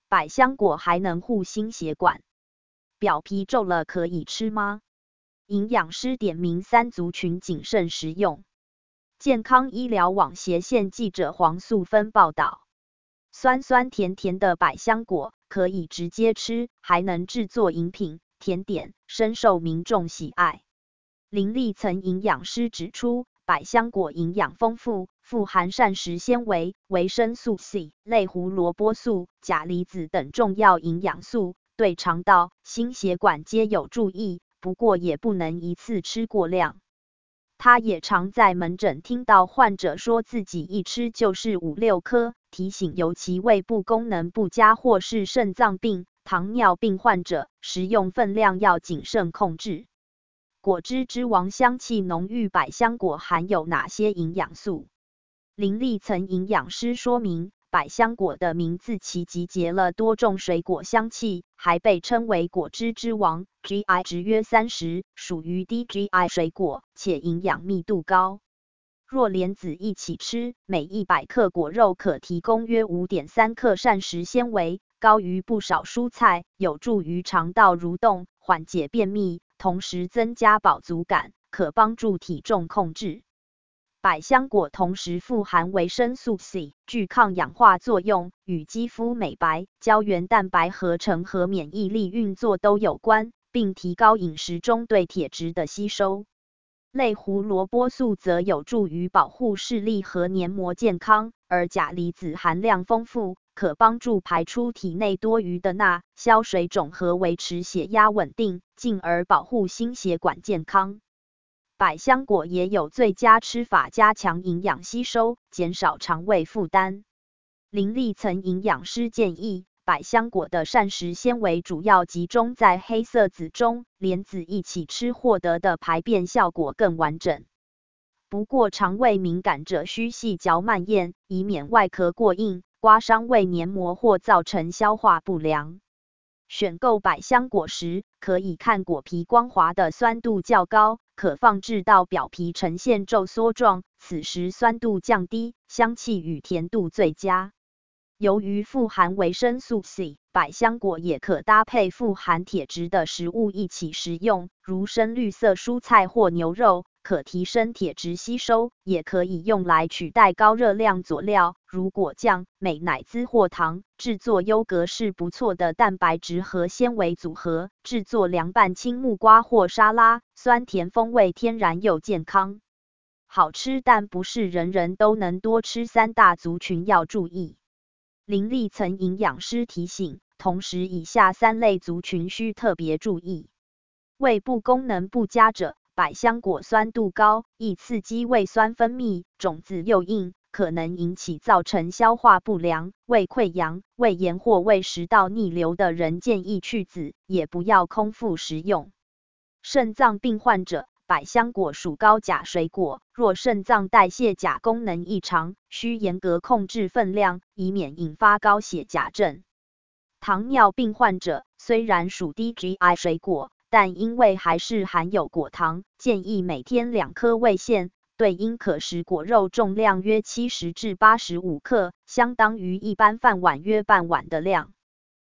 百香果还能护心血管，表皮皱了可以吃吗？营养师点名3族群谨慎食用。健康医疗网斜线记者黄素芬报道，酸酸甜甜的百香果可以直接吃，还能制作饮品、甜点，深受民众喜爱。林立岑营养师指出，百香果营养丰富，富含膳食纤维、维生素 C、类胡萝卜素、钾离子等重要营养素，对肠道、心血管皆有助益，不过也不能一次吃过量。他也常在门诊听到患者说自己一吃就是5-6颗，提醒尤其胃部功能不佳或是肾脏病、糖尿病患者，食用分量要谨慎控制。果汁之王香气浓郁百香果含有哪些营养素？林立岑营养师说明，百香果的名字其集结了多种水果香气，还被称为果汁之王 ，GI 值约30，属于低 GI 水果，且营养密度高。若连籽一起吃，每100克果肉可提供约 5.3 克膳食纤维，高于不少蔬菜，有助于肠道蠕动，缓解便秘，同时增加饱足感，可帮助体重控制。百香果同时富含维生素 C， 具抗氧化作用，与肌肤美白、胶原蛋白合成和免疫力运作都有关，并提高饮食中对铁质的吸收。类胡萝卜素则有助于保护视力和黏膜健康，而钾离子含量丰富，可帮助排出体内多余的钠，消水肿和维持血压稳定，进而保护心血管健康。百香果也有最佳吃法，加强营养吸收，减少肠胃负担。林立岑营养师建议，百香果的膳食纤维主要集中在黑色籽中，连籽一起吃获得的排便效果更完整。不过肠胃敏感者需细嚼慢咽，以免外壳过硬，刮伤胃黏膜或造成消化不良。选购百香果时，可以看果皮光滑的酸度较高，可放置到表皮呈现皱缩状，此时酸度降低，香气与甜度最佳。由于富含维生素 C， 百香果也可搭配富含铁质的食物一起食用，如深绿色蔬菜或牛肉，可提升铁质吸收，也可以用来取代高热量佐料，如果酱、美乃滋或糖。制作优格是不错的蛋白质和纤维组合，制作凉拌青木瓜或沙拉，酸甜风味天然又健康。好吃但不是人人都能多吃，3大族群要注意。林立岑营养师提醒，同时以下3类族群需特别注意。胃部功能不佳者，百香果酸度高，易刺激胃酸分泌，种子又硬，可能引起造成消化不良、胃溃疡、胃炎或胃食道逆流的人建议去籽，也不要空腹食用。肾脏病患者，百香果属高钾水果，若肾脏代谢钾功能异常，需严格控制分量，以免引发高血钾症。糖尿病患者，虽然属低 GI 水果，但因为还是含有果糖，建议每天2颗为限，对应可食果肉重量约70至85克，相当于一般饭碗约半碗的量。